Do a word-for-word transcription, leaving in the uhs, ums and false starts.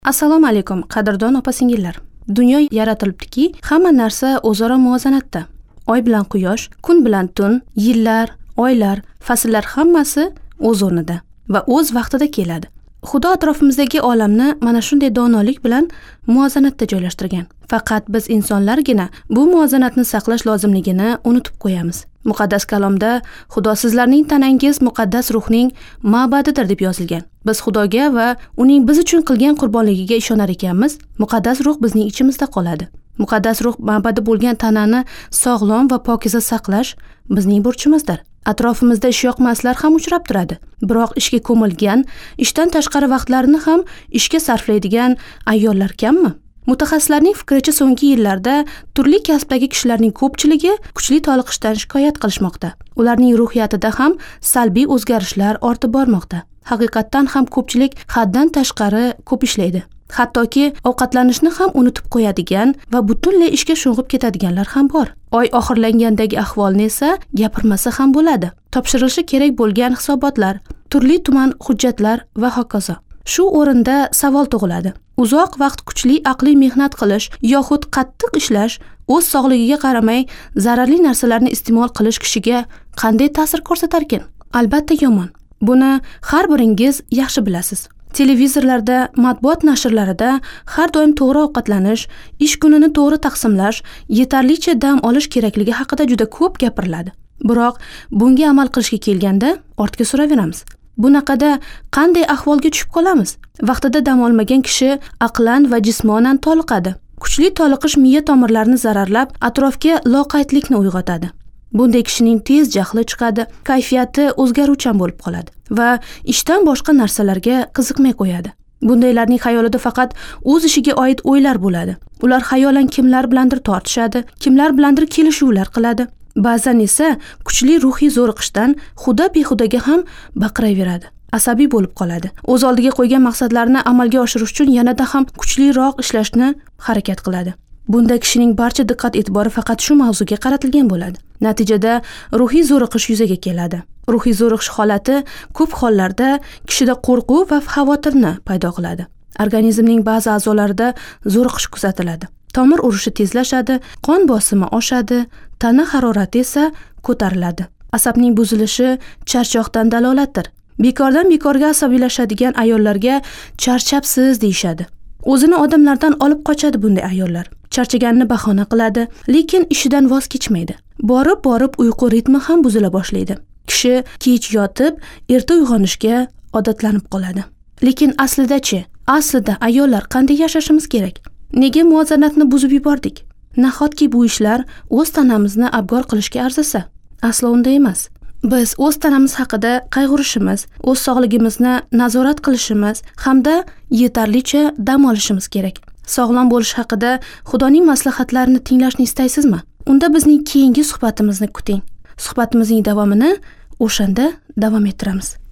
Assalomu alaykum, qadrdon opa-singillar. Dunyo yaratilibdiki, hamma narsa o'zaro muvozanatda. Oy bilan quyosh, kun bilan tun, yillar, oylar, fasllar hammasi o'z o'rnida va o'z vaqtida keladi. Xudo atrofimizdagi olamni mana shunday donolik bilan muvozanatda joylashtirgan. Faqat biz insonlargina bu muvozanatni saqlash lozimligini unutib qo'yamiz. Muqaddas kalomda Xudo sizlarning tanangiz muqaddas ruhning ma'badidir deb yozilgan. Biz Xudoga va uning biz uchun qilgan qurbonligiga ishonar ekanmiz. Muqaddas ruh bizning ichimizda qoladi. Muqaddas ruh ma'badi bo'lgan tanani sog'lom va pokiza saqlash bizning burchimizdir. Atrofimizda ishyoqmaslar ham uchrab turadi. Biroq ishga ko'milgan, ishdan tashqari vaqtlarini ham ishga sarflaydigan ayollar kammi? Mutaxassislarning fikricha so'nggi yillarda turli kasbdagi kishilarning ko'pchiligi kuchli toliqishdan shikoyat qilishmoqda. Ularning ruhiyatida ham salbiy o'zgarishlar ortib bormoqda. Haqiqatdan ham ko'pchilik haddan tashqari ko'p ishlaydi. Hattoki ovqatlanishni ham unutib qo'yadigan va butunlay ishga sho'ng'ib ketadiganlar ham bor. Oy oxirlangandagi ahvolni esa gapirmasa ham bo'ladi. Topshirilishi kerak bo'lgan hisobotlar, turli tuman hujjatlar va hokazo. Shu o'rinda savol tug'iladi. Uzoq vaqt kuchli aqliy mehnat qilish yoxud qattiq ishlash o'z sog'ligiga qaramay zararli narsalarni iste'mol qilish kishiga qanday ta'sir ko'rsatarkin? Albatta yomon. Buni har biringiz yaxshi bilasiz. Televizorlarda, matbuot nashrlarida har doim to'g'ri ovqatlanish, ish kunini to'g'ri taqsimlash, yetarlicha dam olish kerakligi haqida juda ko'p gapiriladi. Biroq bunga amal qilishga kelganda ortga suraveramiz. Bunaqada qanday ahvolga tushib qolamiz? Vaqtida dam olmagan kishi aqlan va jismonan toliqadi. Kuchli toliqish miya tomirlarini zararlab, atrofga loqaydlikni uyg'otadi. Bunday kishining tez jahli chiqadi, kayfiyati o'zgaruvchan bo'lib qoladi va ishdan boshqa narsalarga qiziqmay qo'yadi. Bundaylarning xayolida faqat o'z ishiga oid o'ylar bo'ladi. Ular xayolan kimlar bilandir tortishadi, kimlar bilandir kelishuvlar qiladi. Ba'zan esa kuchli ruhiy zo'riqishdan xudo-behudaga ham baqiraveradi. Asabiy bo'lib qoladi. O'z oldiga qo'ygan maqsadlarini amalga oshirish uchun yanada ham kuchliroq ishlashni harakat qiladi. Bunda kishining barcha diqqat e'tibori faqat shu mavzuga qaratilgan bo'ladi. Natijada ruhiy zo'riqish yuzaga keladi. Ruhiy zo'riqish holati ko'p hollarda kishida qo'rquv va xavotirni paydo qiladi. Organizmning ba'zi a'zolarida zo'riqish kuzatiladi. Tomir urishi tezlashadi, qon bosimi oshadi, tana harorati esa ko'tariladi. Asabning buzilishi charchoqdan dalolatdir. Bekordan bekorga asabiylashadigan ayollarga charchabsiz deyishadi. O'zini odamlardan olib qochadi bunday ayollar. Charchaganini bahona qiladi, lekin ishidan voz kechmaydi. Borib-borib uyqu ritmi ham buzila boshlaydi. Kishi kech yotib, erta uyg'onishga odatlanib qoladi. Lekin aslida-chi, aslida ayollar qanday yashashimiz kerak? Nega muvozanatni buzib yubordik? Nahotki bu ishlar o'z tanamizni abgor qilishga arzisa? Aslo unday emas. Biz o'z tanamiz haqida qayg'urishimiz, o'z sog'ligimizni nazorat qilishimiz hamda yetarlicha dam olishimiz kerak. Sog'lom bo'lish haqida Xudoning maslahatlarini tinglashni istaysizmi? Unda bizning keyingi suhbatimizni kuting. Suhbatimizning davomini o'shanda davom ettiramiz.